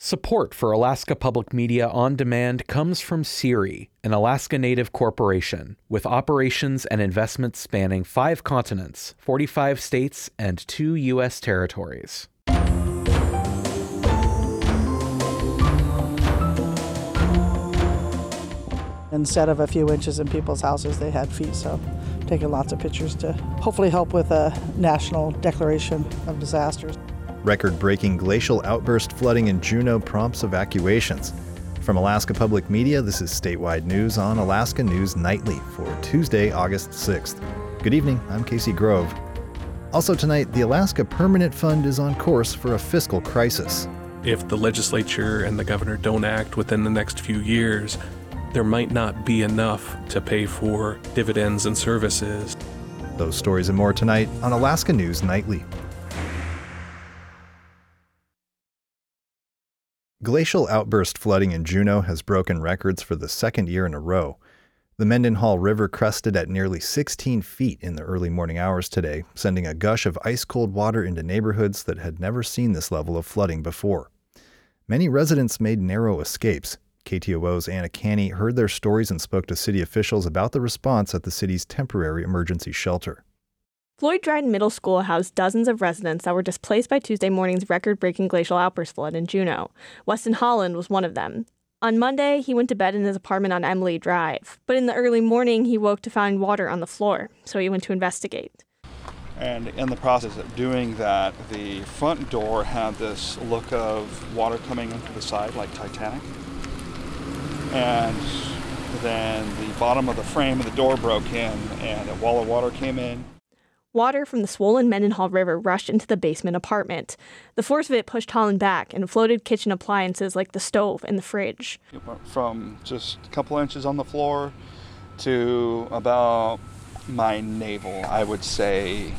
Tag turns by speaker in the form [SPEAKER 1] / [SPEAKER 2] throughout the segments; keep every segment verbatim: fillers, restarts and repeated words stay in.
[SPEAKER 1] Support for Alaska Public Media on Demand comes from SERI, an Alaska Native corporation with operations and investments spanning five continents, forty-five states, and two U S territories.
[SPEAKER 2] Instead of a few inches in people's houses, they had feet, so taking lots of pictures to hopefully help with a national declaration of disasters.
[SPEAKER 3] Record-breaking glacial outburst flooding in Juneau prompts evacuations. From Alaska Public Media, this is statewide news on Alaska News Nightly for Tuesday, August sixth. Good evening, I'm Casey Grove. Also tonight, the Alaska Permanent Fund is on course for a fiscal crisis.
[SPEAKER 4] If the legislature and the governor don't act within the next few years, there might not be enough to pay for dividends and services.
[SPEAKER 3] Those stories and more tonight on Alaska News Nightly. Glacial outburst flooding in Juneau has broken records for the second year in a row. The Mendenhall River crested at nearly sixteen feet in the early morning hours today, sending a gush of ice-cold water into neighborhoods that had never seen this level of flooding before. Many residents made narrow escapes. K T O O's Anna Canny heard their stories and spoke to city officials about the response at the city's temporary emergency shelter.
[SPEAKER 5] Floyd Dryden Middle School housed dozens of residents that were displaced by Tuesday morning's record-breaking glacial outburst flood in Juneau. Weston Holland was one of them. On Monday, he went to bed in his apartment on Emily Drive, but in the early morning, he woke to find water on the floor, so he went to investigate.
[SPEAKER 6] And in the process of doing that, the front door had this look of water coming into the side like Titanic. And then the bottom of the frame of the door broke in, and a wall of water came in.
[SPEAKER 5] Water from the swollen Mendenhall River rushed into the basement apartment. The force of it pushed Holland back and floated kitchen appliances like the stove and the fridge.
[SPEAKER 6] It went from just a couple inches on the floor to about my navel, I would say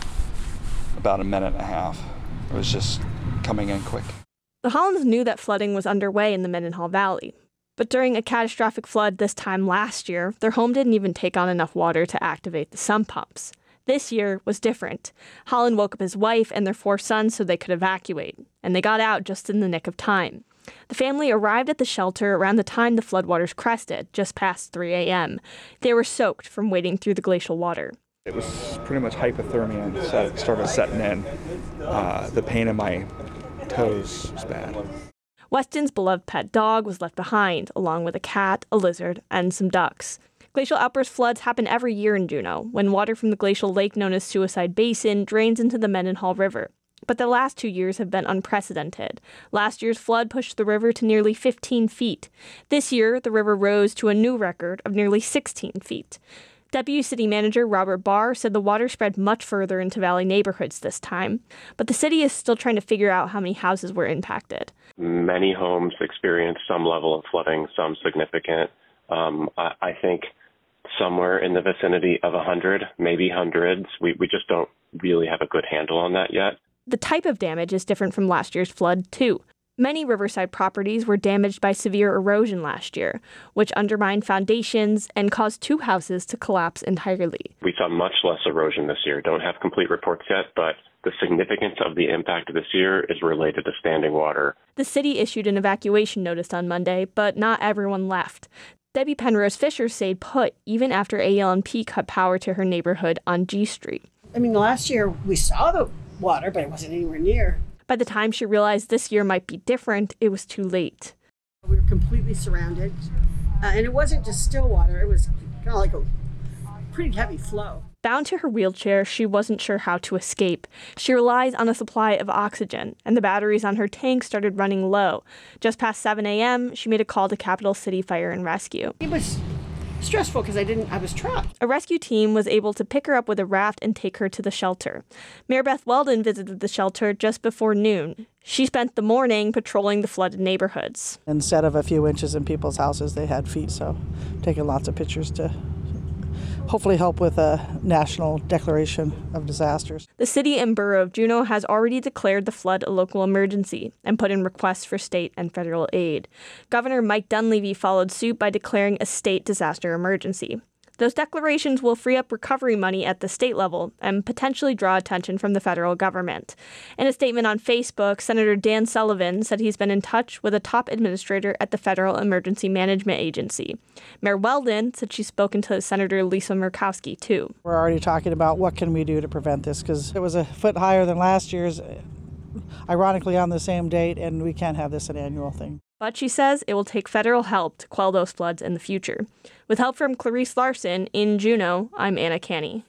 [SPEAKER 6] about a minute and a half. It was just coming in quick.
[SPEAKER 5] The Hollands knew that flooding was underway in the Mendenhall Valley. But during a catastrophic flood this time last year, their home didn't even take on enough water to activate the sump pumps. This year was different. Holland woke up his wife and their four sons so they could evacuate, and they got out just in the nick of time. The family arrived at the shelter around the time the floodwaters crested, just past three a.m. They were soaked from wading through the glacial water.
[SPEAKER 6] It was pretty much hypothermia that started setting in. Uh, the pain in my toes was bad.
[SPEAKER 5] Weston's beloved pet dog was left behind, along with a cat, a lizard, and some ducks. Glacial outburst floods happen every year in Juneau, when water from the glacial lake known as Suicide Basin drains into the Mendenhall River. But the last two years have been unprecedented. Last year's flood pushed the river to nearly fifteen feet. This year, the river rose to a new record of nearly sixteen feet. Deputy City Manager Robert Barr said the water spread much further into valley neighborhoods this time, but the city is still trying to figure out how many houses were impacted.
[SPEAKER 7] Many homes experienced some level of flooding, some significant. Um, I, I think somewhere in the vicinity of one hundred, maybe hundreds. We, we just don't really have a good handle on that yet.
[SPEAKER 5] The type of damage is different from last year's flood, too. Many riverside properties were damaged by severe erosion last year, which undermined foundations and caused two houses to collapse entirely.
[SPEAKER 7] We saw much less erosion this year. Don't have complete reports yet, but the significance of the impact this year is related to standing water.
[SPEAKER 5] The city issued an evacuation notice on Monday, but not everyone left. Debbie Penrose Fisher stayed put even after A L N P cut power to her neighborhood on G Street.
[SPEAKER 8] I mean, last year we saw the water, but it wasn't anywhere near.
[SPEAKER 5] By the time she realized this year might be different, it was too late.
[SPEAKER 8] We were completely surrounded, uh, and it wasn't just still water. It was kind of like a pretty heavy flow.
[SPEAKER 5] Bound to her wheelchair, she wasn't sure how to escape. She relies on a supply of oxygen, and the batteries on her tank started running low. Just past seven a.m., she made a call to Capital City Fire and Rescue.
[SPEAKER 8] It was stressful because I didn't, I was trapped.
[SPEAKER 5] A rescue team was able to pick her up with a raft and take her to the shelter. Mayor Beth Weldon visited the shelter just before noon. She spent the morning patrolling the flooded neighborhoods.
[SPEAKER 2] Instead of a few inches in people's houses, they had feet, so taking lots of pictures to hopefully help with a national declaration of disasters.
[SPEAKER 5] The city and borough of Juneau has already declared the flood a local emergency and put in requests for state and federal aid. Governor Mike Dunleavy followed suit by declaring a state disaster emergency. Those declarations will free up recovery money at the state level and potentially draw attention from the federal government. In a statement on Facebook, Senator Dan Sullivan said he's been in touch with a top administrator at the Federal Emergency Management Agency. Mayor Weldon said she's spoken to Senator Lisa Murkowski, too.
[SPEAKER 2] We're already talking about what can we do to prevent this, because it was a foot higher than last year's, ironically on the same date, and we can't have this an annual thing.
[SPEAKER 5] But she says it will take federal help to quell those floods in the future. With help from Clarice Larson in Juneau, I'm Anna Canny.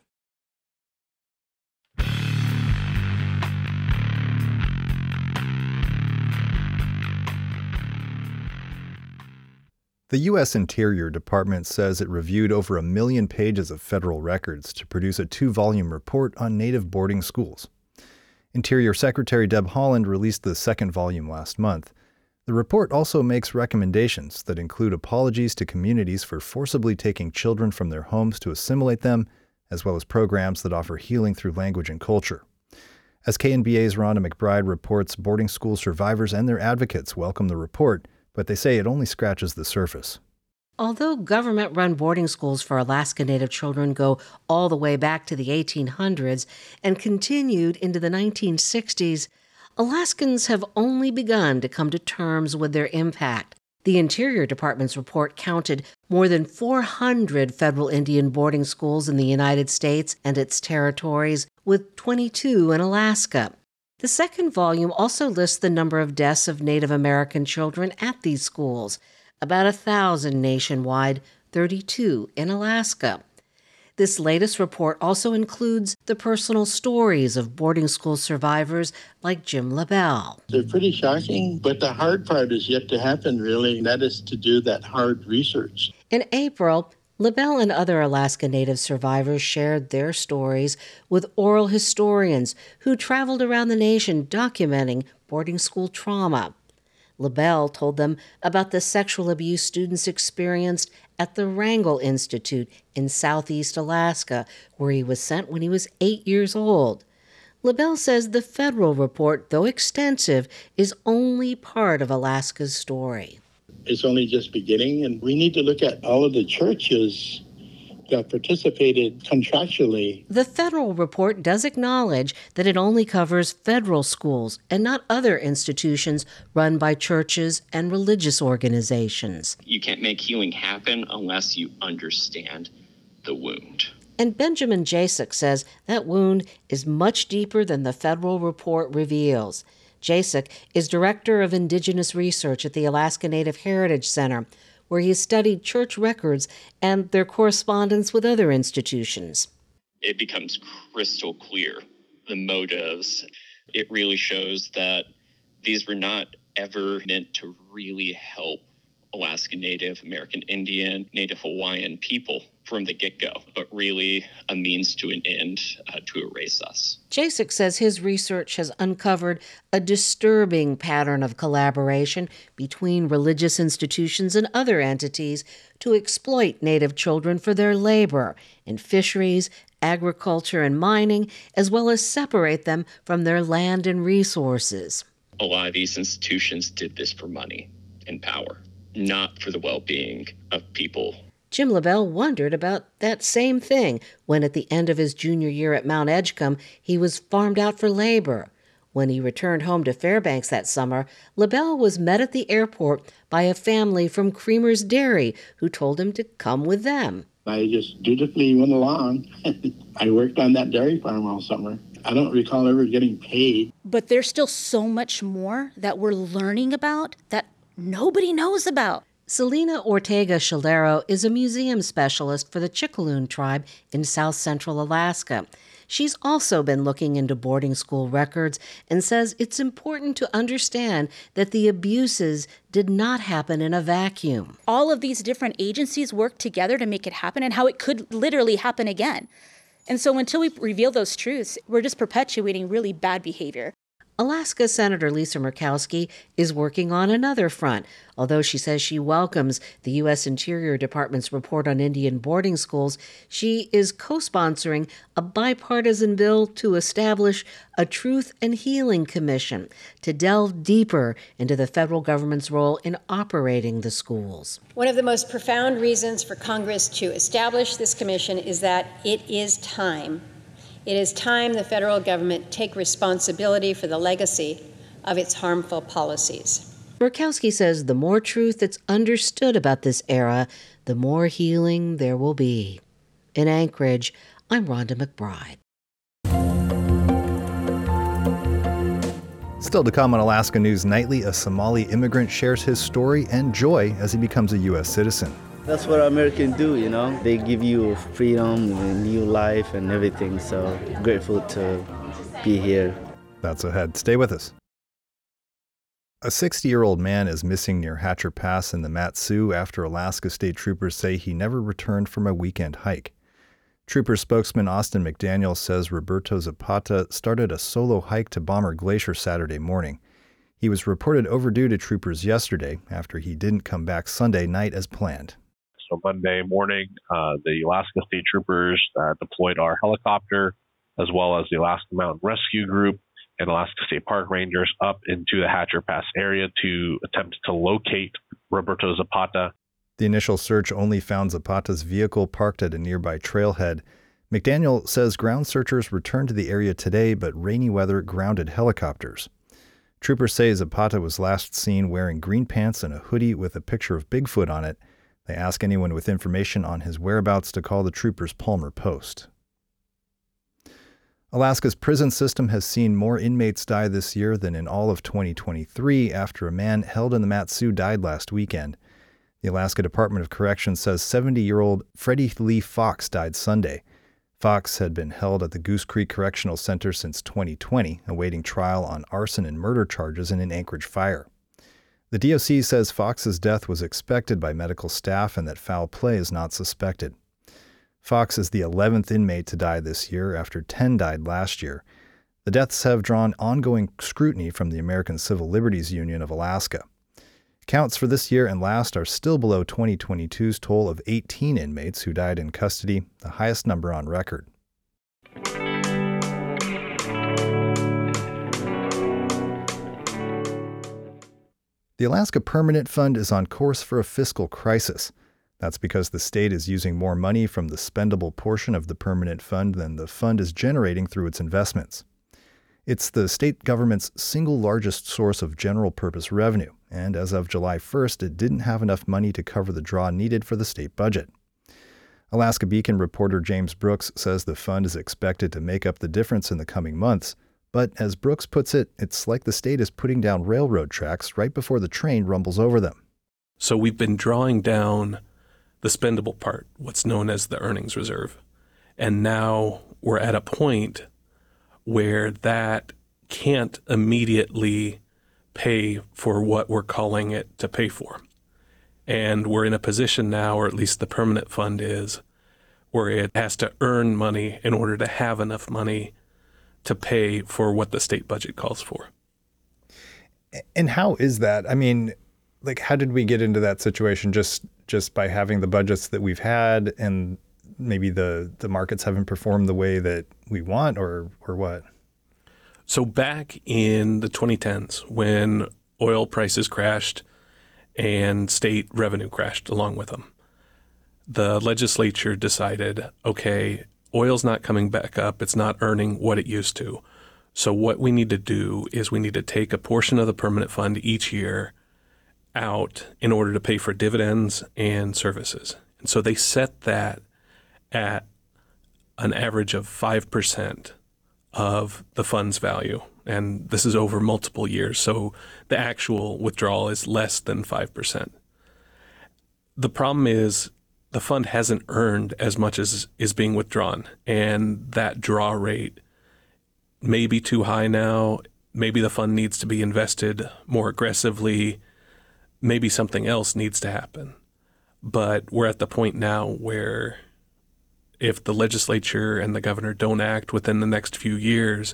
[SPEAKER 3] The U S Interior Department says it reviewed over a million pages of federal records to produce a two-volume report on native boarding schools. Interior Secretary Deb Haaland released the second volume last month. The report also makes recommendations that include apologies to communities for forcibly taking children from their homes to assimilate them, as well as programs that offer healing through language and culture. As K N B A's Rhonda McBride reports, boarding school survivors and their advocates welcome the report, but they say it only scratches the surface.
[SPEAKER 9] Although government-run boarding schools for Alaska Native children go all the way back to the eighteen hundreds and continued into the nineteen sixties, Alaskans have only begun to come to terms with their impact. The Interior Department's report counted more than four hundred federal Indian boarding schools in the United States and its territories, with twenty-two in Alaska. The second volume also lists the number of deaths of Native American children at these schools, about a thousand nationwide, thirty-two in Alaska. This latest report also includes the personal stories of boarding school survivors like Jim LaBelle.
[SPEAKER 10] They're pretty shocking, but the hard part is yet to happen, really, and that is to do that hard research.
[SPEAKER 9] In April, LaBelle and other Alaska Native survivors shared their stories with oral historians who traveled around the nation documenting boarding school trauma. LaBelle told them about the sexual abuse students experienced at the Wrangell Institute in southeast Alaska, where he was sent when he was eight years old. LaBelle says the federal report, though extensive, is only part of Alaska's story.
[SPEAKER 10] It's only just beginning, and we need to look at all of the churches that participated contractually.
[SPEAKER 9] The federal report does acknowledge that it only covers federal schools and not other institutions run by churches and religious organizations.
[SPEAKER 11] You can't make healing happen unless you understand the wound.
[SPEAKER 9] And Benjamin Jasek says that wound is much deeper than the federal report reveals. Jasek is director of Indigenous Research at the Alaska Native Heritage Center, where he studied church records and their correspondence with other institutions.
[SPEAKER 11] It becomes crystal clear, the motives. It really shows that these were not ever meant to really help Alaska Native, American Indian, Native Hawaiian people from the get-go, but really a means to an end uh, to erase us.
[SPEAKER 9] Jasek says his research has uncovered a disturbing pattern of collaboration between religious institutions and other entities to exploit Native children for their labor in fisheries, agriculture, and mining, as well as separate them from their land and resources.
[SPEAKER 11] A lot of these institutions did this for money and power, not for the well-being of people.
[SPEAKER 9] Jim LaBelle wondered about that same thing when at the end of his junior year at Mount Edgecombe, he was farmed out for labor. When he returned home to Fairbanks that summer, LaBelle was met at the airport by a family from Creamer's Dairy who told him to come with them.
[SPEAKER 10] I just dutifully went along. I worked on that dairy farm all summer. I don't recall ever getting paid.
[SPEAKER 12] But there's still so much more that we're learning about that nobody knows about.
[SPEAKER 9] Selena Ortega Chalero is a museum specialist for the Chicxulub tribe in south central Alaska. She's also been looking into boarding school records and says it's important to understand that the abuses did not happen in a vacuum.
[SPEAKER 12] All of these different agencies work together to make it happen, and how it could literally happen again. And so until we reveal those truths, we're just perpetuating really bad behavior.
[SPEAKER 9] Alaska Senator Lisa Murkowski is working on another front, although she says she welcomes the U S Interior Department's report on Indian boarding schools. She is co-sponsoring a bipartisan bill to establish a Truth and Healing Commission to delve deeper into the federal government's role in operating the schools.
[SPEAKER 13] One of the most profound reasons for Congress to establish this commission is that it is time. It is time the federal government take responsibility for the legacy of its harmful policies.
[SPEAKER 9] Murkowski says the more truth that's understood about this era, the more healing there will be. In Anchorage, I'm Rhonda McBride.
[SPEAKER 3] Still to come on Alaska News Nightly, a Somali immigrant shares his story and joy as he becomes a U S citizen.
[SPEAKER 14] That's what Americans do, you know. They give you freedom, a new life and everything, so grateful to be here.
[SPEAKER 3] That's ahead. Stay with us. A sixty-year-old man is missing near Hatcher Pass in the Mat-Su after Alaska State Troopers say he never returned from a weekend hike. Trooper spokesman Austin McDaniel says Roberto Zapata started a solo hike to Bomber Glacier Saturday morning. He was reported overdue to troopers yesterday after he didn't come back Sunday night as planned.
[SPEAKER 15] So Monday morning, uh, the Alaska State Troopers uh, deployed our helicopter, as well as the Alaska Mountain Rescue Group and Alaska State Park Rangers up into the Hatcher Pass area to attempt to locate Roberto Zapata.
[SPEAKER 3] The initial search only found Zapata's vehicle parked at a nearby trailhead. McDaniel says ground searchers returned to the area today, but rainy weather grounded helicopters. Troopers say Zapata was last seen wearing green pants and a hoodie with a picture of Bigfoot on it. They ask anyone with information on his whereabouts to call the troopers' Palmer Post. Alaska's prison system has seen more inmates die this year than in all of twenty twenty-three after a man held in the Mat-Su died last weekend. The Alaska Department of Corrections says seventy-year-old Freddie Lee Fox died Sunday. Fox had been held at the Goose Creek Correctional Center since twenty twenty, awaiting trial on arson and murder charges in an Anchorage fire. The D O C says Fox's death was expected by medical staff and that foul play is not suspected. Fox is the eleventh inmate to die this year after ten died last year. The deaths have drawn ongoing scrutiny from the American Civil Liberties Union of Alaska. Counts for this year and last are still below twenty twenty-two's toll of eighteen inmates who died in custody, the highest number on record. The Alaska Permanent Fund is on course for a fiscal crisis. That's because the state is using more money from the spendable portion of the Permanent Fund than the fund is generating through its investments. It's the state government's single largest source of general-purpose revenue, and as of July first, it didn't have enough money to cover the draw needed for the state budget. Alaska Beacon reporter James Brooks says the fund is expected to make up the difference in the coming months, but as Brooks puts it, it's like the state is putting down railroad tracks right before the train rumbles over them.
[SPEAKER 4] So we've been drawing down the spendable part, what's known as the earnings reserve. And now we're at a point where that can't immediately pay for what we're calling it to pay for. And we're in a position now, or at least the permanent fund is, where it has to earn money in order to have enough money to pay for what the state budget calls for.
[SPEAKER 3] And how is that? I mean, like, how did we get into that situation? Just just by having the budgets that we've had and maybe the, the markets haven't performed the way that we want, or or what?
[SPEAKER 4] So back in the twenty tens, when oil prices crashed and state revenue crashed along with them, the legislature decided, okay, oil's not coming back up. It's not earning what it used to. So what we need to do is we need to take a portion of the permanent fund each year out in order to pay for dividends and services. And so they set that at an average of five percent of the fund's value. And this is over multiple years. So the actual withdrawal is less than five percent. The problem is the fund hasn't earned as much as is being withdrawn. And that draw rate may be too high now. Maybe the fund needs to be invested more aggressively. Maybe something else needs to happen. But we're at the point now where if the legislature and the governor don't act within the next few years,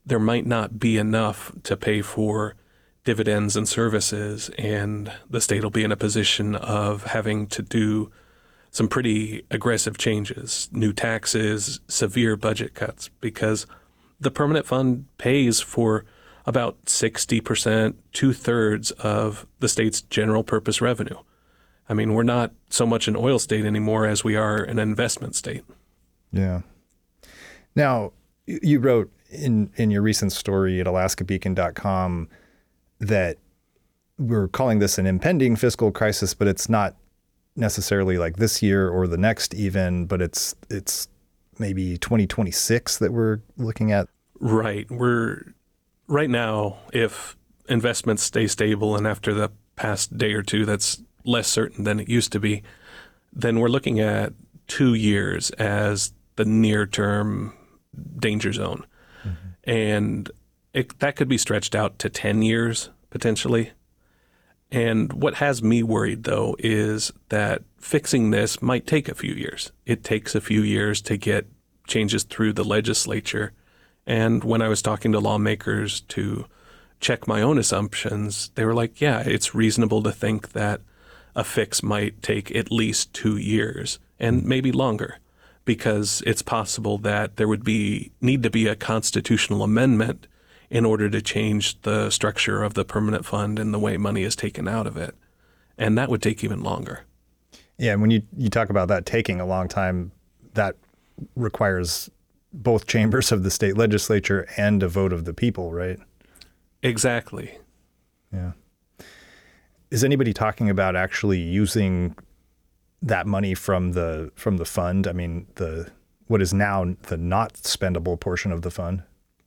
[SPEAKER 4] there might not be enough to pay for dividends and services, and the state will be in a position of having to do some pretty aggressive changes, new taxes, severe budget cuts, because the permanent fund pays for about sixty percent, two-thirds of the state's general purpose revenue. I mean, we're not so much an oil state anymore as we are an investment state.
[SPEAKER 3] Yeah. Now, you wrote in, in your recent story at alaska beacon dot com that we're calling this an impending fiscal crisis, but it's not necessarily like this year or the next even, but it's it's maybe twenty twenty-six that we're looking at.
[SPEAKER 4] Right. We're right now, if investments stay stable, and after the past day or two, that's less certain than it used to be, then we're looking at two years as the near-term danger zone. Mm-hmm. And it, that could be stretched out to ten years, potentially. And what has me worried, though, is that fixing this might take a few years. It takes a few years to get changes through the legislature. And when I was talking to lawmakers to check my own assumptions, they were like, yeah, it's reasonable to think that a fix might take at least two years and maybe longer, because it's possible that there would be need to be a constitutional amendment in order to change the structure of the permanent fund and the way money is taken out of it. And that would take even longer.
[SPEAKER 3] Yeah, and when you, you talk about that taking a long time, that requires both chambers of the state legislature and a vote of the people, right?
[SPEAKER 4] Exactly.
[SPEAKER 3] Yeah. Is anybody talking about actually using that money from the from the fund? I mean, the what is now the not spendable portion of the fund?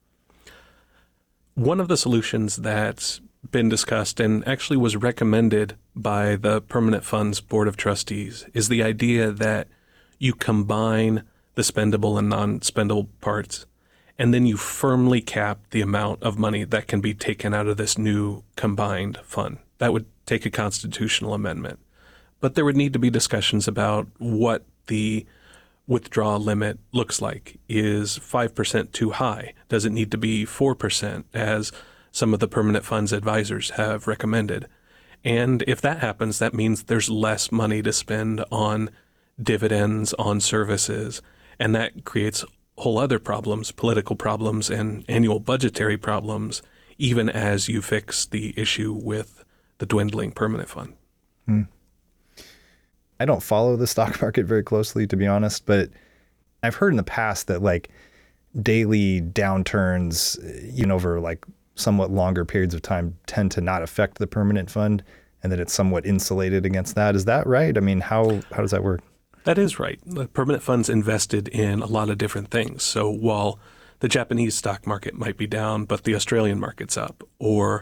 [SPEAKER 4] One of the solutions that's been discussed and actually was recommended by the Permanent Fund's Board of Trustees is the idea that you combine the spendable and non-spendable parts, and then you firmly cap the amount of money that can be taken out of this new combined fund. That would take a constitutional amendment. But there would need to be discussions about what the withdrawal limit looks like. Is five percent too high? Does it need to be four percent, as some of the permanent funds advisors have recommended? And if that happens, that means there's less money to spend on dividends, on services, and that creates whole other problems, political problems and annual budgetary problems, even as you fix the issue with the dwindling permanent fund.
[SPEAKER 3] Hmm. I don't follow the stock market very closely, to be honest, but I've heard in the past that like daily downturns, you know, over like somewhat longer periods of time tend to not affect the permanent fund, and that it's somewhat insulated against that. Is that right? I mean, how, how does that work?
[SPEAKER 4] That is right. The permanent fund's invested in a lot of different things. So while the Japanese stock market might be down, but the Australian market's up, or,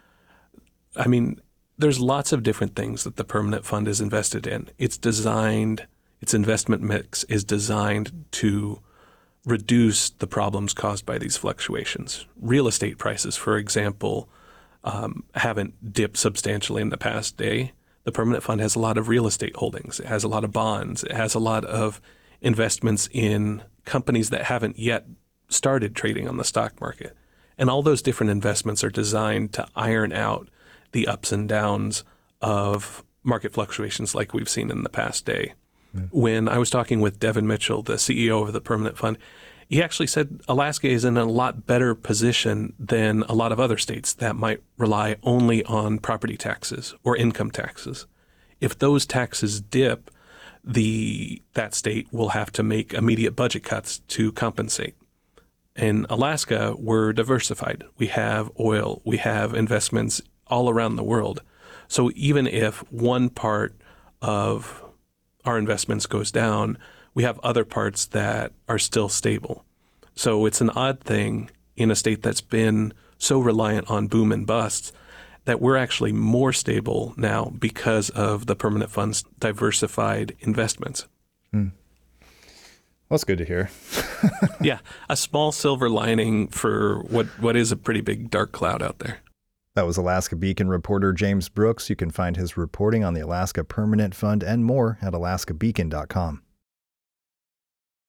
[SPEAKER 4] I mean, there's lots of different things that the permanent fund is invested in. It's designed, its investment mix is designed to reduce the problems caused by these fluctuations. Real estate prices, for example, um, haven't dipped substantially in the past day. The permanent fund has a lot of real estate holdings. It has a lot of bonds. It has a lot of investments in companies that haven't yet started trading on the stock market. And all those different investments are designed to iron out the ups and downs of market fluctuations like we've seen in the past day. Mm. When I was talking with Devin Mitchell, the C E O of the permanent fund, he actually said Alaska is in a lot better position than a lot of other states that might rely only on property taxes or income taxes. If those taxes dip, the that state will have to make immediate budget cuts to compensate. In Alaska, we're diversified. We have oil, we have investments all around the world. So even if one part of our investments goes down, we have other parts that are still stable. So it's an odd thing in a state that's been so reliant on boom and busts that we're actually more stable now because of the permanent fund's diversified investments.
[SPEAKER 3] Hmm. Well, that's good to hear.
[SPEAKER 4] Yeah, a small silver lining for what, what is a pretty big dark cloud out there.
[SPEAKER 3] That was Alaska Beacon reporter James Brooks. You can find his reporting on the Alaska Permanent Fund and more at alaska beacon dot com.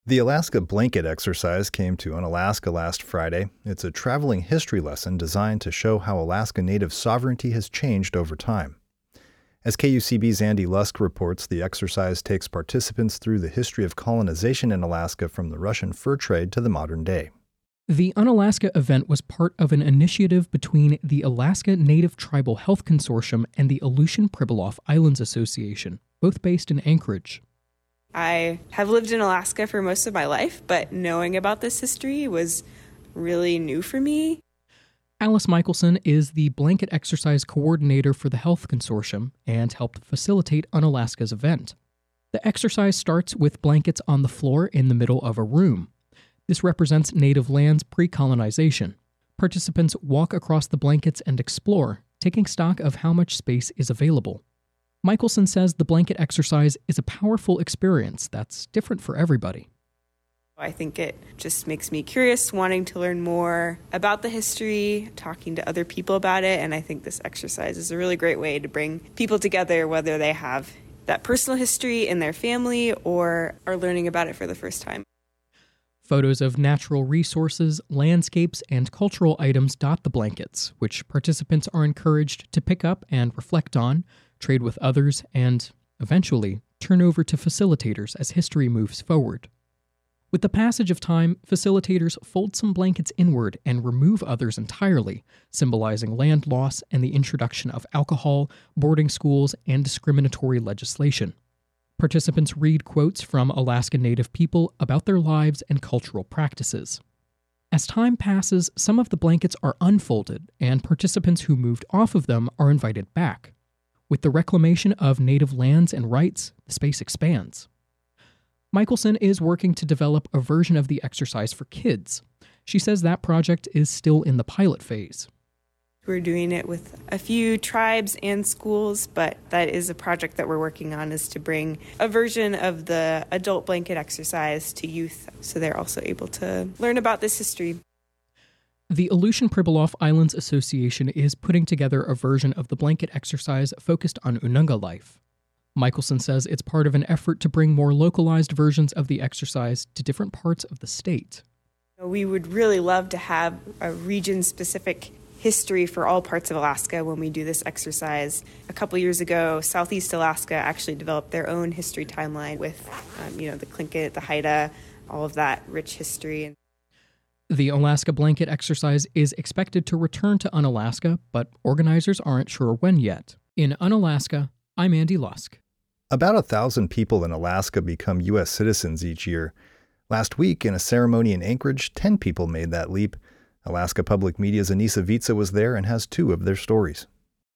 [SPEAKER 3] The Alaska Blanket Exercise came to Unalaska last Friday. It's a traveling history lesson designed to show how Alaska Native sovereignty has changed over time. As K U C B's Andy Lusk reports, the exercise takes participants through the history of colonization in Alaska from the Russian fur trade to the modern day.
[SPEAKER 16] The Unalaska event was part of an initiative between the Alaska Native Tribal Health Consortium and the Aleutian Pribilof Islands Association, both based in Anchorage.
[SPEAKER 17] I have lived in Alaska for most of my life, but knowing about this history was really new for me.
[SPEAKER 16] Alice Michelson is the blanket exercise coordinator for the Health Consortium and helped facilitate Unalaska's event. The exercise starts with blankets on the floor in the middle of a room. This represents native lands pre-colonization. Participants walk across the blankets and explore, taking stock of how much space is available. Michelson says the blanket exercise is a powerful experience that's different for everybody.
[SPEAKER 17] I think it just makes me curious, wanting to learn more about the history, talking to other people about it, and I think this exercise is a really great way to bring people together, whether they have that personal history in their family or are learning about it for the first time.
[SPEAKER 16] Photos of natural resources, landscapes, and cultural items dot the blankets, which participants are encouraged to pick up and reflect on, trade with others, and, eventually, turn over to facilitators as history moves forward. With the passage of time, facilitators fold some blankets inward and remove others entirely, symbolizing land loss and the introduction of alcohol, boarding schools, and discriminatory legislation. Participants read quotes from Alaska Native people about their lives and cultural practices. As time passes, some of the blankets are unfolded, and participants who moved off of them are invited back. With the reclamation of native lands and rights, the space expands. Michelson is working to develop a version of the exercise for kids. She says that project is still in the pilot phase.
[SPEAKER 17] We're doing it with a few tribes and schools, but that is a project that we're working on, is to bring a version of the adult blanket exercise to youth so they're also able to learn about this history.
[SPEAKER 16] The Aleutian Pribilof Islands Association is putting together a version of the blanket exercise focused on Ununga life. Michelson says it's part of an effort to bring more localized versions of the exercise to different parts of the state.
[SPEAKER 17] We would really love to have a region-specific history for all parts of Alaska when we do this exercise. A couple years ago, Southeast Alaska actually developed their own history timeline with, um, you know, the Tlingit, the Haida, all of that rich history.
[SPEAKER 16] The Alaska blanket exercise is expected to return to Unalaska, but organizers aren't sure when yet. In Unalaska, I'm Andy Lusk.
[SPEAKER 3] About a thousand people in Alaska become U S citizens each year. Last week, in a ceremony in Anchorage, ten people made that leap. Alaska Public Media's Anissa Vitsa was there and has two of their stories.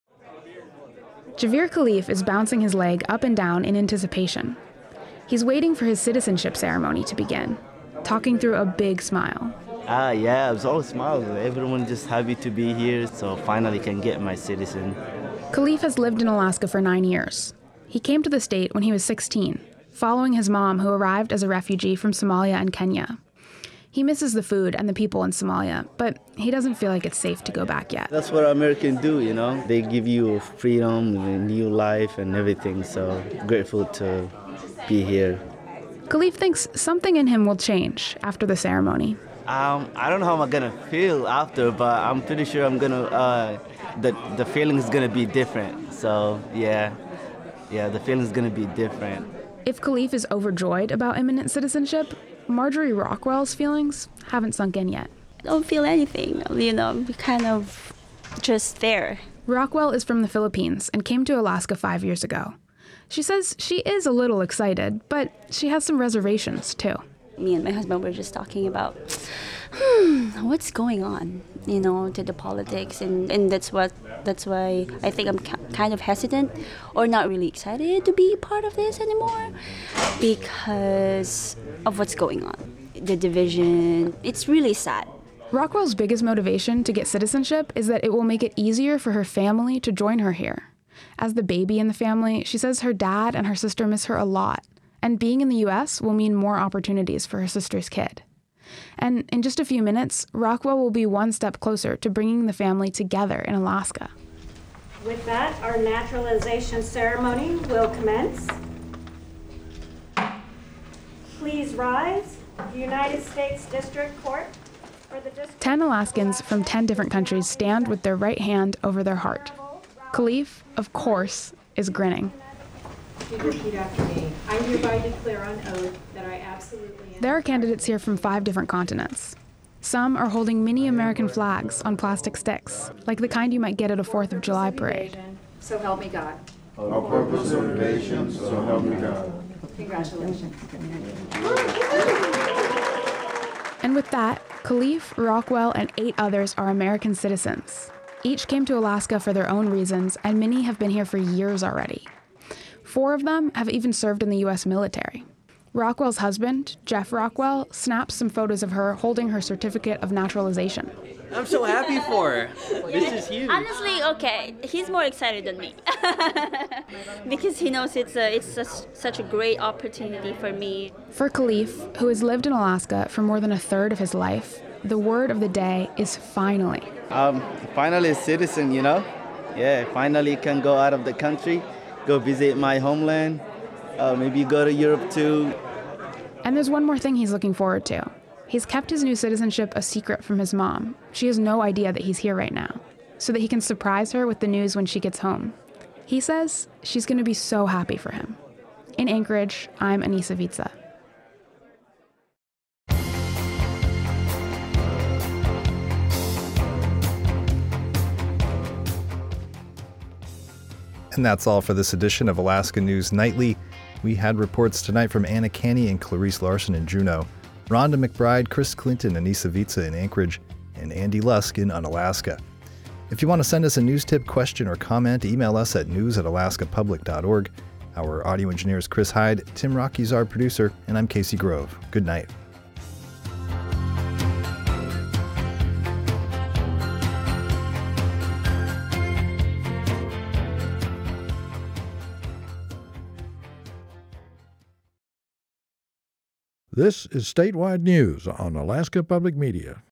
[SPEAKER 18] Javier Khalif is bouncing his leg up and down in anticipation. He's waiting for his citizenship ceremony to begin, talking through a big smile.
[SPEAKER 14] Ah, yeah, I was always smiling. Everyone just happy to be here, so finally can get my citizen.
[SPEAKER 18] Khalif has lived in Alaska for nine years. He came to the state when he was sixteen, following his mom, who arrived as a refugee from Somalia and Kenya. He misses the food and the people in Somalia, but he doesn't feel like it's safe to go back yet.
[SPEAKER 14] That's what Americans do, you know? They give you freedom, a new life and everything, so grateful to be here.
[SPEAKER 18] Khalif thinks something in him will change after the ceremony.
[SPEAKER 14] Um, I don't know how I'm gonna feel after, but I'm pretty sure I'm gonna, uh, the, the feeling is gonna be different. So, yeah, yeah, the feeling is gonna be different.
[SPEAKER 18] If Khalif is overjoyed about imminent citizenship, Marjorie Rockwell's feelings haven't sunk in yet.
[SPEAKER 19] I don't feel anything, you know, kind of just there.
[SPEAKER 18] Rockwell is from the Philippines and came to Alaska five years ago. She says she is a little excited, but she has some reservations, too.
[SPEAKER 19] Me and my husband were just talking about, hmm, what's going on, you know, to the politics, and, and that's what that's why I think I'm kind of hesitant or not really excited to be part of this anymore because of what's going on. The division, it's really sad.
[SPEAKER 18] Rockwell's biggest motivation to get citizenship is that it will make it easier for her family to join her here. As the baby in the family, she says her dad and her sister miss her a lot, and being in the U S will mean more opportunities for her sister's kid. And in just a few minutes, Rockwell will be one step closer to bringing the family together in Alaska.
[SPEAKER 20] With that, our naturalization ceremony will commence. Please rise. The United States District Court for the District.
[SPEAKER 18] Ten Alaskans from ten different countries stand with their right hand over their heart. Khalif, of course, is grinning.
[SPEAKER 21] Please repeat after me. I hereby declare on oath that I absolutely.
[SPEAKER 18] There are candidates here from five different continents. Some are holding mini American flags on plastic sticks, like the kind you might get at a fourth of July parade.
[SPEAKER 21] So help me God.
[SPEAKER 22] Our purpose of invasion, so help me God.
[SPEAKER 21] Congratulations.
[SPEAKER 18] And with that, Khalif, Rockwell, and eight others are American citizens. Each came to Alaska for their own reasons, and many have been here for years already. Four of them have even served in the U S military. Rockwell's husband, Jeff Rockwell, snaps some photos of her holding her certificate of naturalization.
[SPEAKER 23] I'm so happy for her. This is huge.
[SPEAKER 19] Honestly, okay, he's more excited than me because he knows it's a, it's such, such a great opportunity for me.
[SPEAKER 18] For Khalif, who has lived in Alaska for more than a third of his life, the word of the day is finally.
[SPEAKER 14] Um, finally a citizen, you know? Yeah, finally can go out of the country, go visit my homeland, uh, maybe go to Europe too.
[SPEAKER 18] And there's one more thing he's looking forward to. He's kept his new citizenship a secret from his mom. She has no idea that he's here right now, so that he can surprise her with the news when she gets home. He says she's going to be so happy for him. In Anchorage, I'm Anissa Vitsa.
[SPEAKER 3] And that's all for this edition of Alaska News Nightly. We had reports tonight from Anna Canny and Clarice Larson in Juneau, Rhonda McBride, Chris Clinton, Anissa Vitsa in Anchorage, and Andy Lusk in Unalaska. If you want to send us a news tip, question, or comment, email us at news at alaska public dot org. Our audio engineer is Chris Hyde, Tim Rocky's our producer, and I'm Casey Grove. Good night.
[SPEAKER 24] This is Statewide News on Alaska Public Media.